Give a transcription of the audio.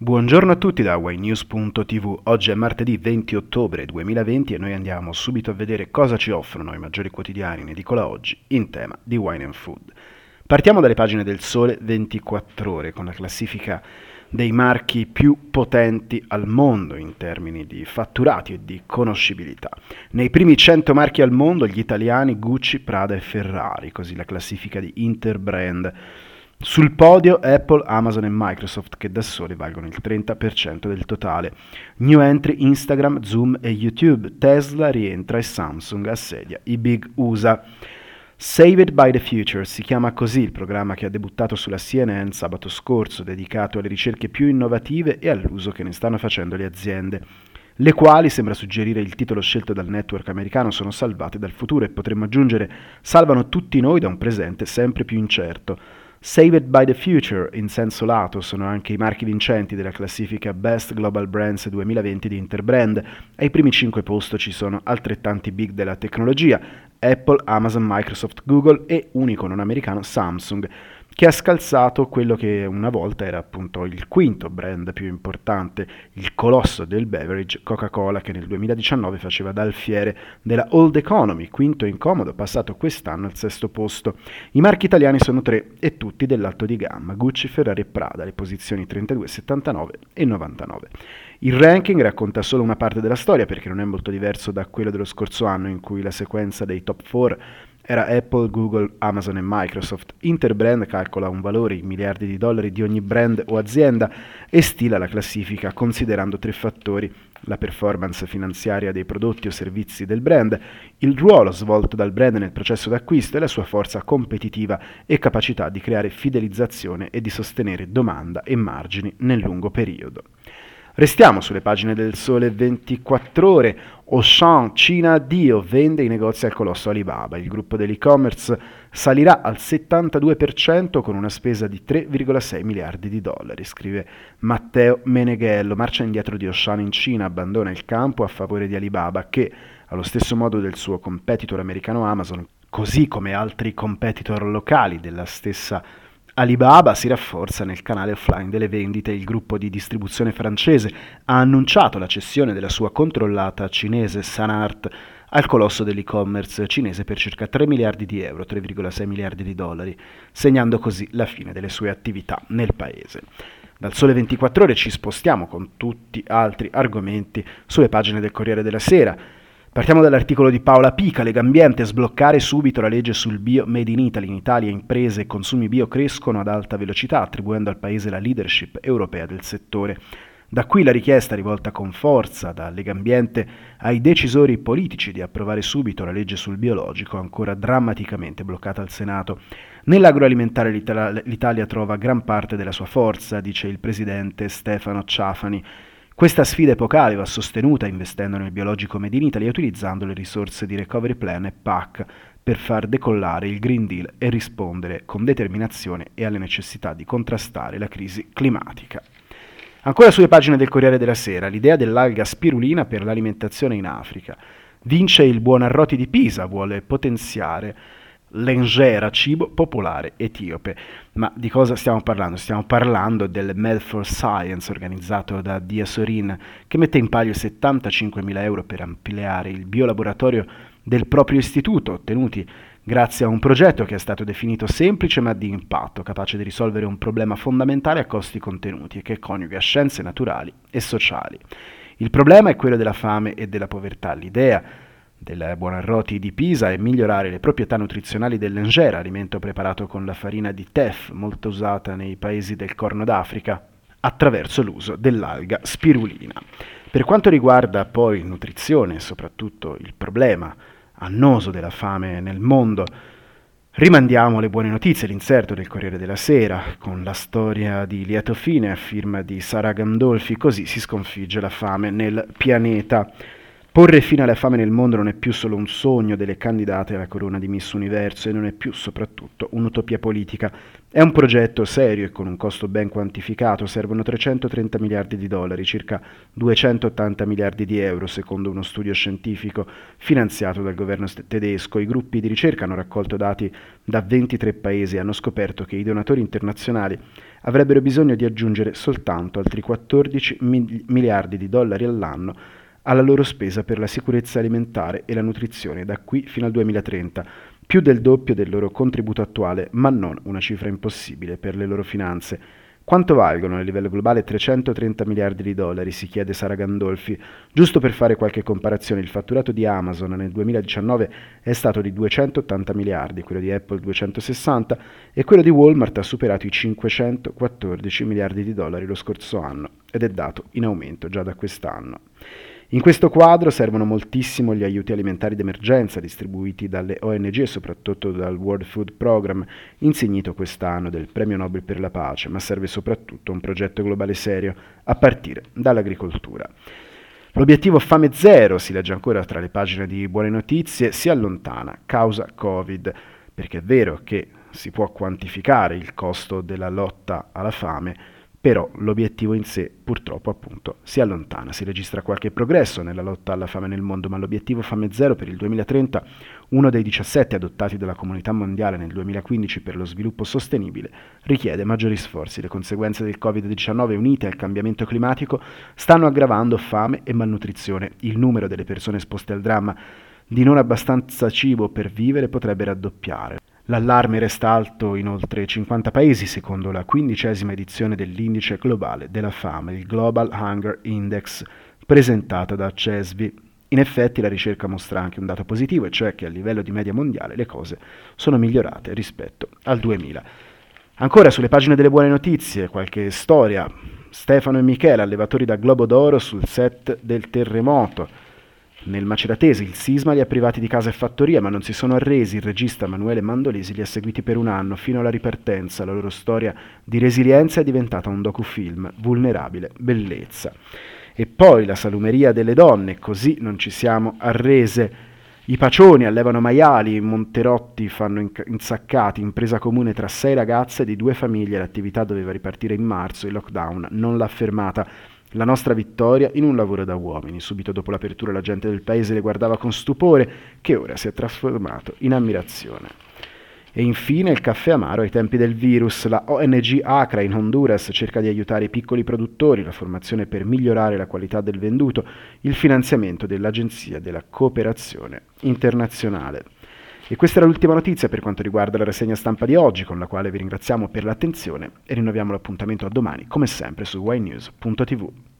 Buongiorno a tutti da ynews.tv. Oggi è martedì 20 ottobre 2020 e noi andiamo subito a vedere cosa ci offrono i maggiori quotidiani in edicola oggi in tema di wine and food. Partiamo dalle pagine del Sole 24 Ore con la classifica dei marchi più potenti al mondo in termini di fatturati e di conoscibilità. Nei primi 100 marchi al mondo gli italiani Gucci, Prada e Ferrari, così la classifica di Interbrand. Sul podio Apple, Amazon e Microsoft che da soli valgono il 30% del totale. New entry Instagram, Zoom e YouTube. Tesla rientra e Samsung assedia i big USA. Save It by the Future si chiama così il programma che ha debuttato sulla CNN sabato scorso, dedicato alle ricerche più innovative e all'uso che ne stanno facendo le aziende, le quali, sembra suggerire il titolo scelto dal network americano, sono salvate dal futuro e potremmo aggiungere salvano tutti noi da un presente sempre più incerto. Save It by the Future, in senso lato, sono anche i marchi vincenti della classifica Best Global Brands 2020 di Interbrand. Ai primi 5 posti ci sono altrettanti big della tecnologia, Apple, Amazon, Microsoft, Google e unico non americano Samsung, che ha scalzato quello che una volta era appunto il quinto brand più importante, il colosso del beverage Coca-Cola, che nel 2019 faceva da alfiere della Old Economy, quinto incomodo, passato quest'anno al sesto posto. I marchi italiani sono 3 e tutti dell'alto di gamma, Gucci, Ferrari e Prada, le posizioni 32, 79 e 99. Il ranking racconta solo una parte della storia perché non è molto diverso da quello dello scorso anno in cui la sequenza dei top 4 era Apple, Google, Amazon e Microsoft. Interbrand calcola un valore in miliardi di dollari di ogni brand o azienda e stila la classifica considerando 3 fattori: la performance finanziaria dei prodotti o servizi del brand, il ruolo svolto dal brand nel processo d'acquisto e la sua forza competitiva e capacità di creare fidelizzazione e di sostenere domanda e margini nel lungo periodo. Restiamo sulle pagine del Sole 24 Ore. Auchan, Cina addio, vende i negozi al colosso Alibaba. Il gruppo dell'e-commerce salirà al 72% con una spesa di 3,6 miliardi di dollari, scrive Matteo Meneghello. Marcia indietro di Auchan in Cina, abbandona il campo a favore di Alibaba che, allo stesso modo del suo competitor americano Amazon, così come altri competitor locali della stessa Alibaba, si rafforza nel canale offline delle vendite. Il gruppo di distribuzione francese ha annunciato la cessione della sua controllata cinese Sanart al colosso dell'e-commerce cinese per circa 3 miliardi di euro, 3,6 miliardi di dollari, segnando così la fine delle sue attività nel paese. Dal Sole 24 Ore ci spostiamo con tutti altri argomenti sulle pagine del Corriere della Sera. Partiamo dall'articolo di Paola Pica, Legambiente, sbloccare subito la legge sul bio Made in Italy. In Italia imprese e consumi bio crescono ad alta velocità, attribuendo al paese la leadership europea del settore. Da qui la richiesta rivolta con forza da Legambiente ai decisori politici di approvare subito la legge sul biologico, ancora drammaticamente bloccata al Senato. Nell'agroalimentare l'Italia trova gran parte della sua forza, dice il presidente Stefano Ciafani. Questa sfida epocale va sostenuta investendo nel biologico Made in Italy e utilizzando le risorse di Recovery Plan e PAC per far decollare il Green Deal e rispondere con determinazione e alle necessità di contrastare la crisi climatica. Ancora sulle pagine del Corriere della Sera, l'idea dell'alga spirulina per l'alimentazione in Africa. Vince il Buonarroti di Pisa, vuole potenziare l'engera, cibo popolare etiope. Ma di cosa stiamo parlando? Stiamo parlando del Med for Science organizzato da Diasorin, che mette in palio 75.000 euro per ampliare il biolaboratorio del proprio istituto, ottenuti grazie a un progetto che è stato definito semplice ma di impatto, capace di risolvere un problema fondamentale a costi contenuti e che coniuga scienze naturali e sociali. Il problema è quello della fame e della povertà. L'idea del Buonarroti di Pisa è migliorare le proprietà nutrizionali dell'engera, alimento preparato con la farina di teff, molto usata nei paesi del Corno d'Africa, attraverso l'uso dell'alga spirulina. Per quanto riguarda poi nutrizione e soprattutto il problema annoso della fame nel mondo, rimandiamo le buone notizie, l'inserto del Corriere della Sera con la storia di lieto fine a firma di Sara Gandolfi, così si sconfigge la fame nel pianeta. Porre fine alla fame nel mondo non è più solo un sogno delle candidate alla corona di Miss Universo e non è più soprattutto un'utopia politica. È un progetto serio e con un costo ben quantificato. Servono 330 miliardi di dollari, circa 280 miliardi di euro, secondo uno studio scientifico finanziato dal governo tedesco. I gruppi di ricerca hanno raccolto dati da 23 paesi e hanno scoperto che i donatori internazionali avrebbero bisogno di aggiungere soltanto altri 14 miliardi di dollari all'anno alla loro spesa per la sicurezza alimentare e la nutrizione da qui fino al 2030, più del doppio del loro contributo attuale, ma non una cifra impossibile per le loro finanze. Quanto valgono a livello globale 330 miliardi di dollari, si chiede Sara Gandolfi. Giusto per fare qualche comparazione, il fatturato di Amazon nel 2019 è stato di 280 miliardi, quello di Apple 260 e quello di Walmart ha superato i 514 miliardi di dollari lo scorso anno ed è dato in aumento già da quest'anno. In questo quadro servono moltissimo gli aiuti alimentari d'emergenza distribuiti dalle ONG e soprattutto dal World Food Programme, insignito quest'anno del Premio Nobel per la pace, ma serve soprattutto un progetto globale serio, a partire dall'agricoltura. L'obiettivo Fame Zero, si legge ancora tra le pagine di Buone Notizie, si allontana causa Covid, perché è vero che si può quantificare il costo della lotta alla fame, però l'obiettivo in sé purtroppo appunto si allontana. Si registra qualche progresso nella lotta alla fame nel mondo, ma l'obiettivo Fame Zero per il 2030, uno dei 17 adottati dalla comunità mondiale nel 2015 per lo sviluppo sostenibile, richiede maggiori sforzi. Le conseguenze del Covid-19 unite al cambiamento climatico stanno aggravando fame e malnutrizione. Il numero delle persone esposte al dramma di non abbastanza cibo per vivere potrebbe raddoppiare. L'allarme resta alto in oltre 50 paesi, secondo la 15ª edizione dell'Indice globale della fame, il Global Hunger Index, presentata da CESVI. In effetti la ricerca mostra anche un dato positivo, e cioè che a livello di media mondiale le cose sono migliorate rispetto al 2000. Ancora sulle pagine delle Buone Notizie, qualche storia. Stefano e Michele, allevatori da Globo d'Oro sul set del terremoto. Nel Maceratese il sisma li ha privati di casa e fattoria, ma non si sono arresi. Il regista Emanuele Mandolesi li ha seguiti per un anno, fino alla ripartenza. La loro storia di resilienza è diventata un docufilm, Vulnerabile Bellezza. E poi la salumeria delle donne, così non ci siamo arrese. I pacioni allevano maiali, Monterotti fanno insaccati, impresa comune tra 6 ragazze di 2 famiglie. L'attività doveva ripartire in marzo, il lockdown non l'ha fermata. La nostra vittoria in un lavoro da uomini. Subito dopo l'apertura la gente del paese le guardava con stupore, che ora si è trasformato in ammirazione. E infine il caffè amaro ai tempi del virus. La ONG Acra in Honduras cerca di aiutare i piccoli produttori, la formazione per migliorare la qualità del venduto, il finanziamento dell'Agenzia della Cooperazione Internazionale. E questa era l'ultima notizia per quanto riguarda la rassegna stampa di oggi, con la quale vi ringraziamo per l'attenzione e rinnoviamo l'appuntamento a domani, come sempre, su ynews.tv.